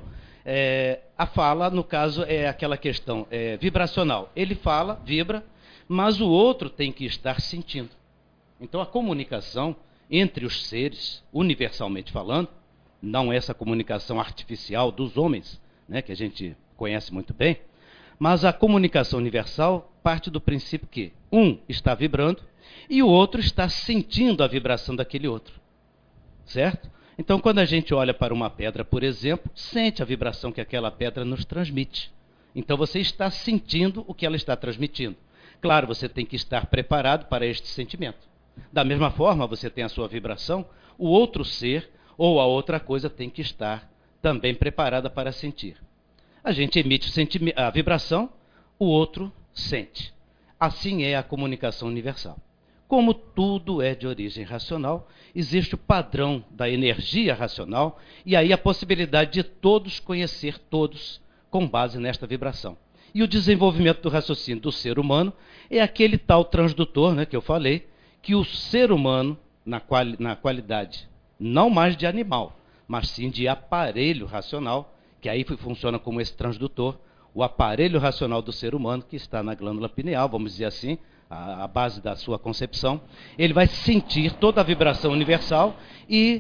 a fala, no caso, é aquela questão vibracional. Ele fala, vibra, mas o outro tem que estar sentindo. Então, a comunicação entre os seres, universalmente falando, não essa comunicação artificial dos homens, né, que a gente conhece muito bem, mas a comunicação universal parte do princípio que um está vibrando e o outro está sentindo a vibração daquele outro. Certo? Então, quando a gente olha para uma pedra, por exemplo, sente a vibração que aquela pedra nos transmite. Então, você está sentindo o que ela está transmitindo. Claro, você tem que estar preparado para este sentimento. Da mesma forma, você tem a sua vibração, o outro ser ou a outra coisa tem que estar também preparada para sentir. A gente emite a vibração, o outro sente. Assim é a comunicação universal. Como tudo é de origem racional, existe o padrão da energia racional e aí a possibilidade de todos conhecer todos com base nesta vibração. E o desenvolvimento do raciocínio do ser humano é aquele tal transdutor, né, que eu falei, que o ser humano, na qualidade não mais de animal, mas sim de aparelho racional, que aí funciona como esse transdutor, o aparelho racional do ser humano, que está na glândula pineal, vamos dizer assim, a base da sua concepção, ele vai sentir toda a vibração universal e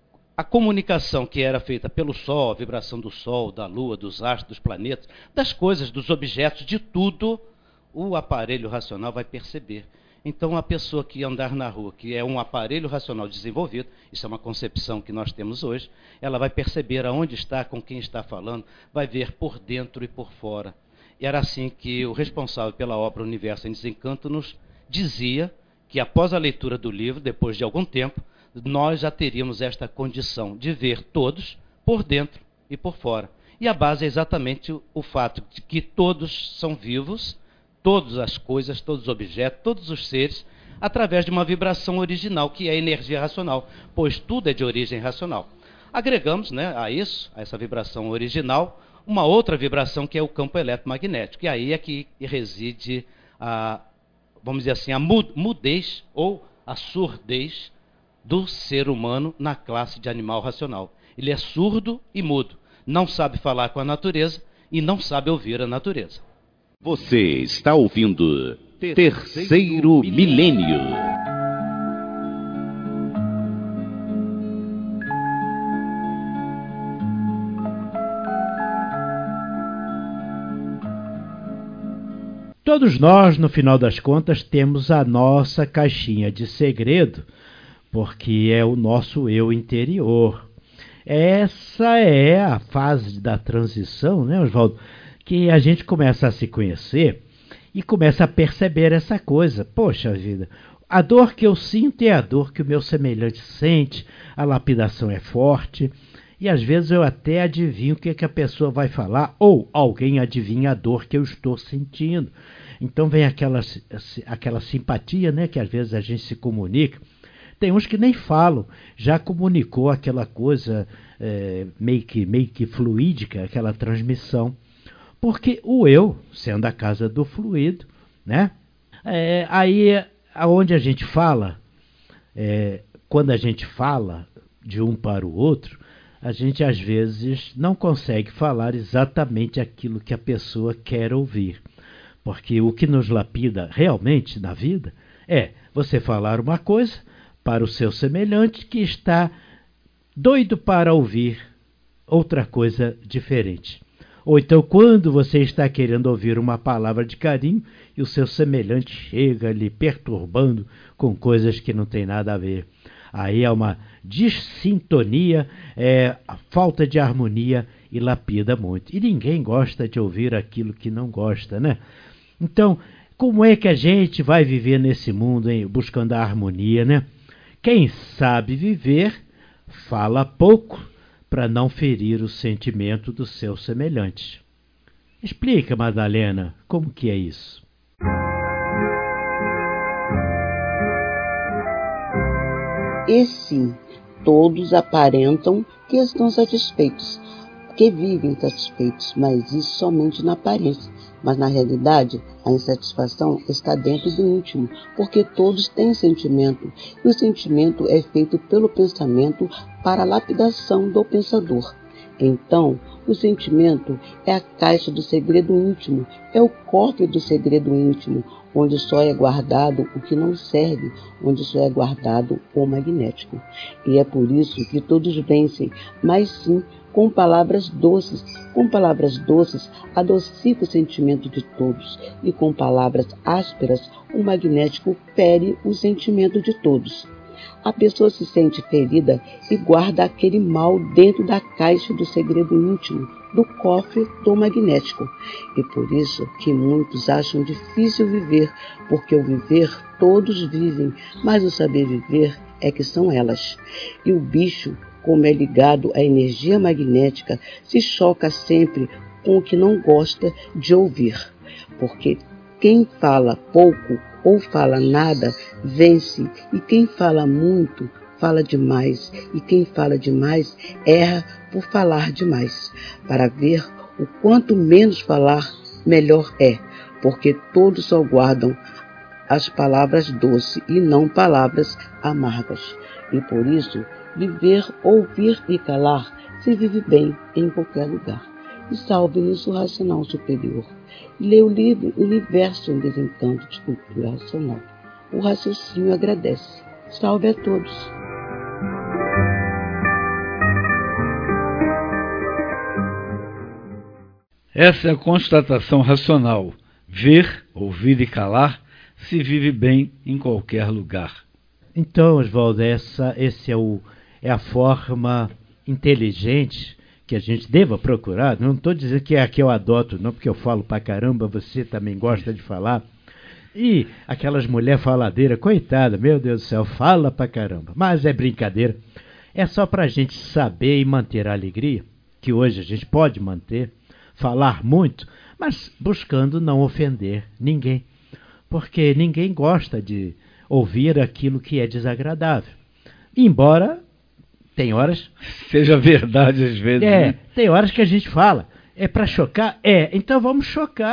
a comunicação que era feita pelo Sol, a vibração do Sol, da Lua, dos astros, dos planetas, das coisas, dos objetos, de tudo, o aparelho racional vai perceber. Então, a pessoa que andar na rua, que é um aparelho racional desenvolvido, isso é uma concepção que nós temos hoje, ela vai perceber aonde está, com quem está falando, vai ver por dentro e por fora. E era assim que o responsável pela obra Universo em Desencanto nos dizia que após a leitura do livro, depois de algum tempo, nós já teríamos esta condição de ver todos por dentro e por fora. E a base é exatamente o fato de que todos são vivos, todas as coisas, todos os objetos, todos os seres, através de uma vibração original, que é a energia racional, pois tudo é de origem racional. Agregamos, né, a essa vibração original, uma outra vibração que é o campo eletromagnético, e aí é que reside vamos dizer assim, a mudez ou a surdez do ser humano na classe de animal racional. Ele é surdo e mudo, não sabe falar com a natureza e não sabe ouvir a natureza. Você está ouvindo Terceiro Milênio. Todos nós, no final das contas, temos a nossa caixinha de segredo, porque é o nosso eu interior. Essa é a fase da transição, né, Oswaldo? Que a gente começa a se conhecer e começa a perceber essa coisa. Poxa vida, a dor que eu sinto é a dor que o meu semelhante sente, a lapidação é forte, e às vezes eu até adivinho o que a pessoa vai falar, ou alguém adivinha a dor que eu estou sentindo. Então vem aquela simpatia, né, que às vezes a gente se comunica. Tem uns que nem falam, já comunicou aquela coisa meio que fluídica, aquela transmissão. Porque o eu, sendo a casa do fluido, né? Aí, aonde a gente fala, quando a gente fala de um para o outro, a gente às vezes não consegue falar exatamente aquilo que a pessoa quer ouvir. Porque o que nos lapida realmente na vida é você falar uma coisa para o seu semelhante que está doido para ouvir outra coisa diferente. Ou então, quando você está querendo ouvir uma palavra de carinho e o seu semelhante chega lhe perturbando com coisas que não tem nada a ver. Aí é uma dissintonia, a falta de harmonia e lapida muito. E ninguém gosta de ouvir aquilo que não gosta, né? Então, como é que a gente vai viver nesse mundo, hein, buscando a harmonia, né? Quem sabe viver, fala pouco, para não ferir o sentimento do seu semelhante. Explica, Madalena, como que é isso? E sim, todos aparentam que estão satisfeitos, que vivem satisfeitos, mas isso somente na aparência. Mas na realidade, a insatisfação está dentro do íntimo, porque todos têm sentimento, e o sentimento é feito pelo pensamento para a lapidação do pensador. Então, o sentimento é a caixa do segredo íntimo, é o cofre do segredo íntimo, onde só é guardado o que não serve, onde só é guardado o magnético. E é por isso que todos vencem, mas sim com palavras doces. Com palavras doces, adocica o sentimento de todos, e com palavras ásperas, o magnético fere o sentimento de todos. A pessoa se sente ferida e guarda aquele mal dentro da caixa do segredo íntimo, do cofre do magnético. E por isso que muitos acham difícil viver, porque o viver todos vivem, mas o saber viver é que são elas. E o bicho, como é ligado à energia magnética, se choca sempre com o que não gosta de ouvir. Porque quem fala pouco ou fala nada, vence, e quem fala muito, fala demais, e quem fala demais, erra por falar demais. Para ver o quanto menos falar, melhor é, porque todos só guardam as palavras doces e não palavras amargas. E por isso, viver, ouvir e calar se vive bem em qualquer lugar. E salve-nos o racional superior. Lê o livro Universo em Desencanto de Cultura Racional. O raciocínio agradece. Salve a todos. Essa é a constatação racional. Ver, ouvir e calar se vive bem em qualquer lugar. Então, Oswaldo, essa é a forma inteligente que a gente deva procurar. Não estou dizendo que é a que eu adoto, não, porque eu falo pra caramba, você também gosta de falar. E aquelas mulheres faladeiras, coitada, meu Deus do céu, fala pra caramba. Mas é brincadeira. É só pra gente saber e manter a alegria, que hoje a gente pode manter, falar muito, mas buscando não ofender ninguém. Porque ninguém gosta de ouvir aquilo que é desagradável. Embora tem horas... Seja verdade às vezes. Né? Tem horas que a gente fala, é para chocar? Então vamos chocar.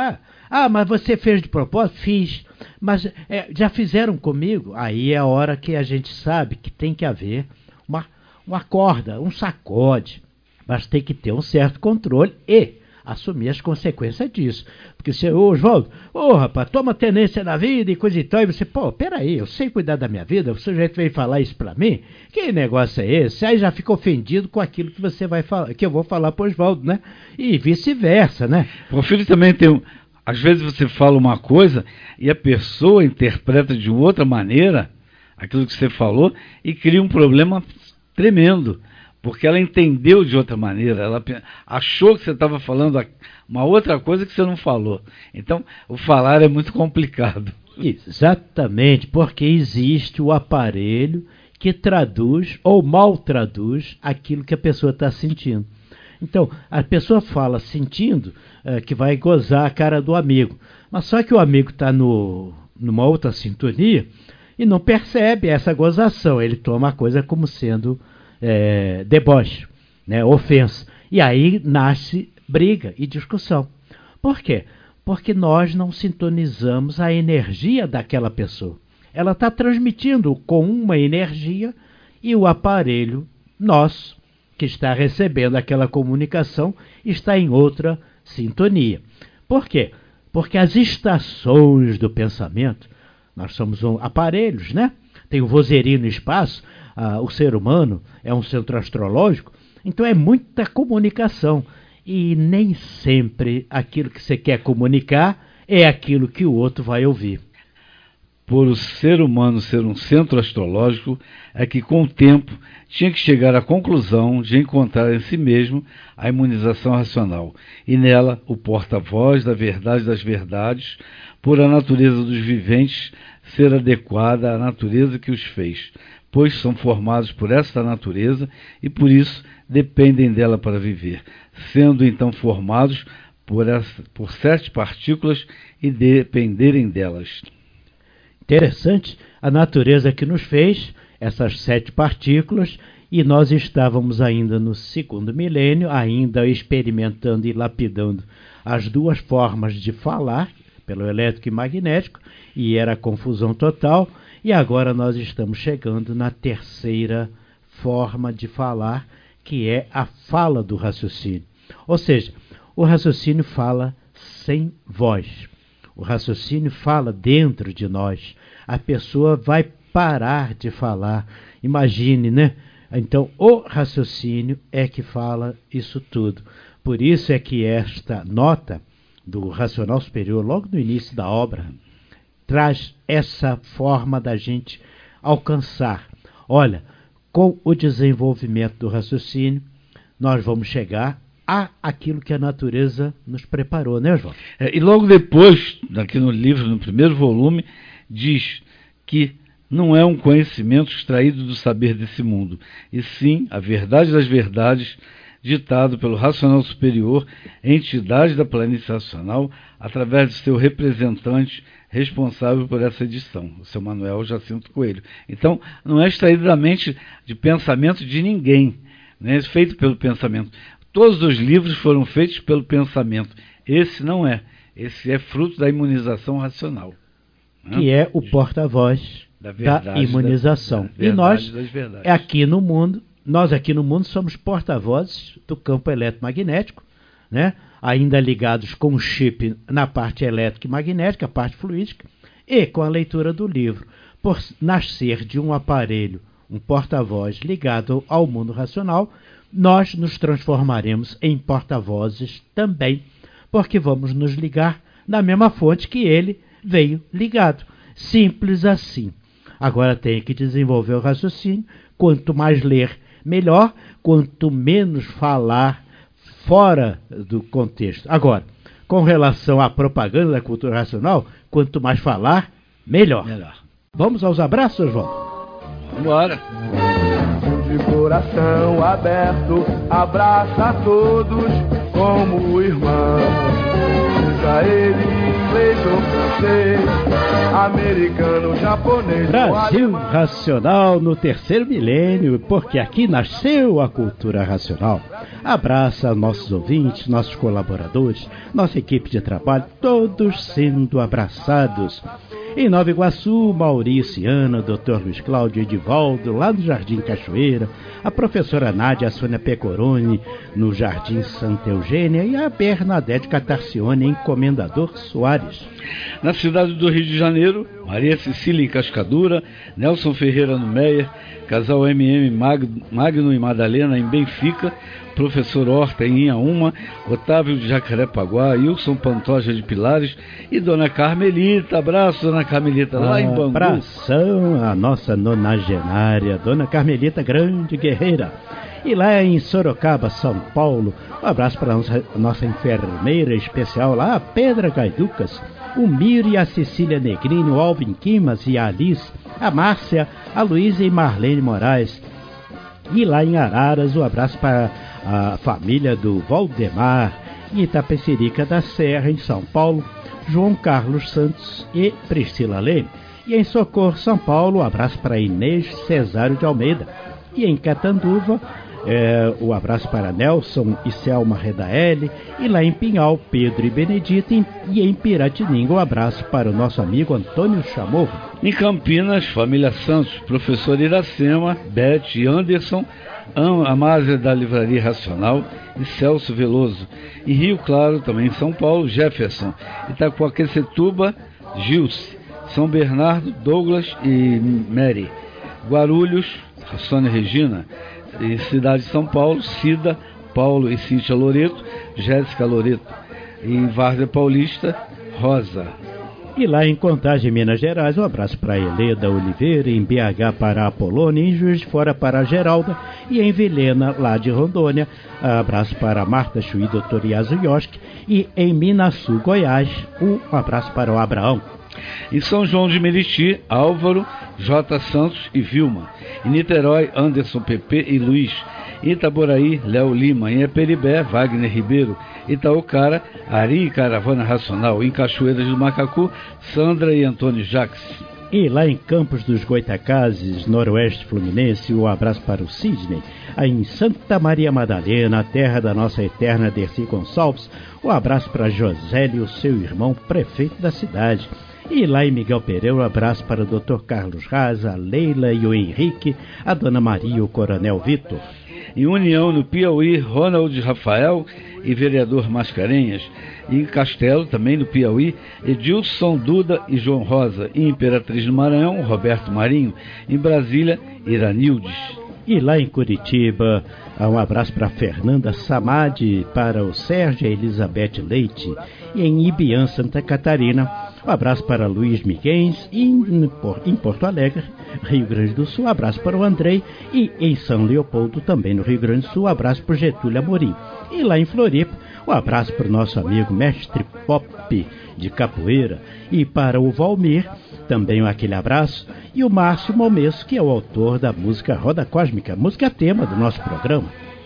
Ah, mas você fez de propósito? Fiz. Mas já fizeram comigo? Aí é a hora que a gente sabe que tem que haver uma corda, um sacode. Mas tem que ter um certo controle e assumir as consequências disso. Porque você, Oswaldo, rapaz, toma tenência na vida e coisa e tal. E você, peraí, eu sei cuidar da minha vida, o sujeito veio falar isso pra mim? Que negócio é esse? Aí já fica ofendido com aquilo que você vai falar, que eu vou falar pro Oswaldo, né? E vice-versa, né? Porfírio também tem às vezes você fala uma coisa e a pessoa interpreta de outra maneira aquilo que você falou e cria um problema tremendo, porque ela entendeu de outra maneira, ela achou que você estava falando uma outra coisa que você não falou. Então, o falar é muito complicado. Exatamente, porque existe o aparelho que traduz ou mal traduz aquilo que a pessoa está sentindo. Então, a pessoa fala sentindo que vai gozar a cara do amigo, mas só que o amigo está numa outra sintonia e não percebe essa gozação, ele toma a coisa como sendo deboche, né, ofensa. E aí nasce briga e discussão. Por quê? Porque nós não sintonizamos a energia daquela pessoa. Ela está transmitindo com uma energia e o aparelho nosso, que está recebendo aquela comunicação, está em outra sintonia. Por quê? Porque as estações do pensamento, nós somos aparelhos, né? Tem o vozerio no espaço, o ser humano é um centro astrológico, então é muita comunicação. E nem sempre aquilo que você quer comunicar é aquilo que o outro vai ouvir. Por o ser humano ser um centro astrológico, é que com o tempo tinha que chegar à conclusão de encontrar em si mesmo a imunização racional, e nela o porta-voz da verdade das verdades, por a natureza dos viventes ser adequada à natureza que os fez, pois são formados por esta natureza e por isso dependem dela para viver, sendo então formados por 7 partículas e dependerem delas. Interessante, a natureza que nos fez essas 7 partículas, e nós estávamos ainda no 2º milênio, ainda experimentando e lapidando as 2 formas de falar, pelo elétrico e magnético, e era confusão total, e agora nós estamos chegando na 3ª forma de falar, que é a fala do raciocínio. Ou seja, o raciocínio fala sem voz. O raciocínio fala dentro de nós. A pessoa vai parar de falar. Imagine, né? Então, o raciocínio é que fala isso tudo. Por isso é que esta nota do Racional Superior, logo no início da obra, traz essa forma da gente alcançar. Olha, com o desenvolvimento do raciocínio, nós vamos chegar aquilo que a natureza nos preparou, né, João? E logo depois, aqui no livro, no 1º volume, diz que não é um conhecimento extraído do saber desse mundo, e sim a verdade das verdades, ditado pelo Racional Superior, entidade da planície racional, através de seu representante responsável por essa edição, o seu Manuel Jacinto Coelho. Então, não é extraído da mente de pensamento de ninguém, né? É feito pelo pensamento. Todos os livros foram feitos pelo pensamento. Esse não é. Esse é fruto da imunização racional, né? Que é o porta-voz da imunização. E nós, aqui no mundo, somos porta-vozes do campo eletromagnético, né? Ainda ligados com o chip na parte elétrica e magnética, a parte fluídica, e com a leitura do livro. Por nascer de um aparelho, um porta-voz ligado ao mundo racional, nós nos transformaremos em porta-vozes também, porque vamos nos ligar na mesma fonte que ele veio ligado. Simples assim. Agora tem que desenvolver o raciocínio. Quanto mais ler, melhor. Quanto menos falar fora do contexto. Agora, com relação à propaganda da cultura racional, quanto mais falar, melhor. Vamos aos abraços, João? Vamos embora. De coração aberto, abraça a todos como irmãos. Usa ele em inglês ou francês, americano, japonês. Brasil Racional no terceiro milênio, porque aqui nasceu a cultura racional. Abraça nossos ouvintes, nossos colaboradores, nossa equipe de trabalho, todos sendo abraçados. Em Nova Iguaçu, Maurício, Ana, Dr. Luiz Cláudio, Edivaldo, lá no Jardim Cachoeira, a professora Nádia, a Sônia Pecoroni, no Jardim Santa Eugênia, e a Bernadette Catarcione, em Comendador Soares. Na cidade do Rio de Janeiro, Maria Cecília em Cascadura, Nelson Ferreira no Meier, casal MM Magno e Madalena em Benfica, professor Horta em Inhaúma, Otávio de Jacarepaguá, Wilson Pantoja de Pilares e Dona Carmelita. Abraço, Dona Carmelita, lá em Bangu. Abração a nossa nonagenária, Dona Carmelita, grande guerreira. E lá em Sorocaba, São Paulo, um abraço para a nossa enfermeira especial lá, a Pedra Gaiducas, o Miro e a Cecília Negrini, o Alvin Quimas e a Alice, a Márcia, a Luísa e Marlene Moraes. E lá em Araras, um abraço para a família do Valdemar, em Itapecerica da Serra, em São Paulo, João Carlos Santos e Priscila Leme. E em Socorro, São Paulo, um abraço para Inês Cesário de Almeida. E em Catanduva, o abraço para Nelson e Selma Redaeli. E lá em Pinhal, Pedro e Benedito. E em Piratininga, um abraço para o nosso amigo Antônio Chamorro. Em Campinas, família Santos, professor Iracema, Beth e Anderson, Amásia da Livraria Racional e Celso Veloso. Em Rio Claro, também em São Paulo, Jefferson. Itacoaquecetuba, Gilce. São Bernardo, Douglas e Mary. Guarulhos, Sônia Regina. E Cidade de São Paulo, Cida, Paulo e Cíntia Loreto, Jéssica Loreto. E em Várzea Paulista, Rosa. E lá em Contagem, Minas Gerais, um abraço para Heleda Oliveira, em BH para a Apolônia, em Juiz de Fora para a Geralda, e em Vilhena, lá de Rondônia, abraço para Marta Chuí, Dr. Iaso Yoski, e em Minasul, Goiás, um abraço para o Abraão. Em São João de Meriti, Álvaro, J. Santos e Vilma. Em Niterói, Anderson Pepe e Luiz. Em Itaboraí, Léo Lima. Em Eperibé, Wagner Ribeiro. Itaucara, Ari e Caravana Racional. Em Cachoeiras do Macacu, Sandra e Antônio Jacques. E lá em Campos dos Goitacazes, Noroeste Fluminense, um abraço para o Sidney. Aí em Santa Maria Madalena, a terra da nossa eterna Dercy Gonçalves, um abraço para Josélio, seu irmão, prefeito da cidade. E lá em Miguel Pereira, um abraço para o Dr. Carlos Raza, a Leila e o Henrique, a Dona Maria e o Coronel Vitor. Em União, no Piauí, Ronald Rafael e vereador Mascarenhas. E em Castelo, também no Piauí, Edilson Duda e João Rosa. E em Imperatriz do Maranhão, Roberto Marinho. Em Brasília, Iranildes. E lá em Curitiba, um abraço para Fernanda Samadi, para o Sérgio e Elizabeth Leite. E em Ibiã, Santa Catarina, um abraço para Luiz Miguens. E em Porto Alegre, Rio Grande do Sul, um abraço para o Andrei. E em São Leopoldo, também no Rio Grande do Sul, um abraço para o Getúlio Amorim. E lá em Floripa, um abraço para o nosso amigo Mestre Pop de Capoeira. E para o Valmir, também aquele abraço. E o Márcio Momesso, que é o autor da música Roda Cósmica, música tema do nosso programa.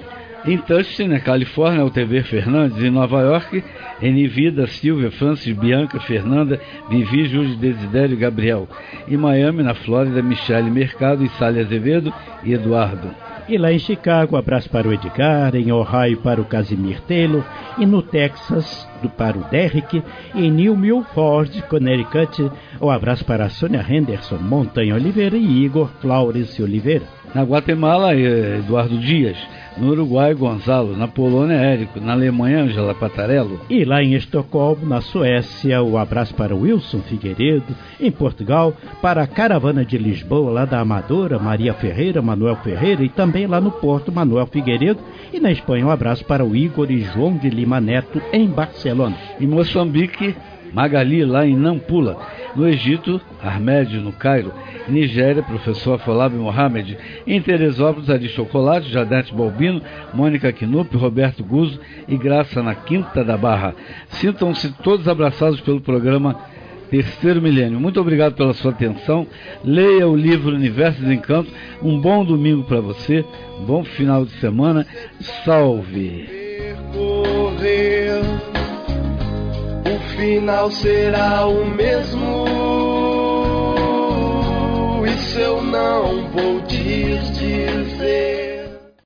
Em Tustin, na Califórnia, o TV Fernandes. Em Nova York, Eni Vida, Silvia, Francis, Bianca, Fernanda, Vivi, Júlio, Desidério e Gabriel. Em Miami, na Flórida, Michele Mercado, e Sally Azevedo e Eduardo. E lá em Chicago, um abraço para o Edgar, em Ohio para o Casimir Taylor, e no Texas para o Derrick, e em New Milford, Connecticut, um abraço para a Sônia Henderson, Montanha Oliveira e Igor Flores Oliveira. Na Guatemala, Eduardo Dias. No Uruguai, Gonzalo. Na Polônia, Érico. Na Alemanha, Angela Patarello. E lá em Estocolmo, na Suécia, um abraço para Wilson Figueiredo. Em Portugal, para a Caravana de Lisboa, lá da Amadora, Maria Ferreira, Manuel Ferreira, e também lá no Porto, Manuel Figueiredo. E na Espanha, um abraço para o Igor e João de Lima Neto, em Barcelona. Em Moçambique, Magali, lá em Nampula. No Egito, Armédio, no Cairo. Em Nigéria, professor Afolabi Mohamed. Em Teresópolis, Ari Chocolate, Jadete Balbino, Mônica Quinup, Roberto Guzzo e Graça, na Quinta da Barra. Sintam-se todos abraçados pelo programa Terceiro Milênio. Muito obrigado pela sua atenção. Leia o livro Universo de Encanto. Um bom domingo para você. Um bom final de semana. Salve! final será o mesmo. Isso eu não vou te dizer.